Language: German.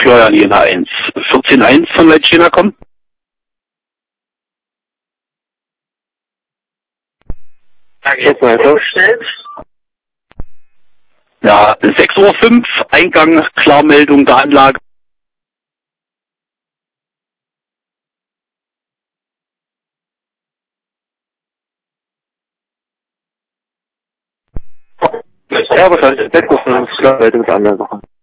Florian Jena 1. 14.1 von Leitchena kommen. Ja, 6:05 Uhr, Eingang, Klarmeldung der Anlage. Ja, wahrscheinlich. 6:05 Uhr, Klarmeldung der Anlage.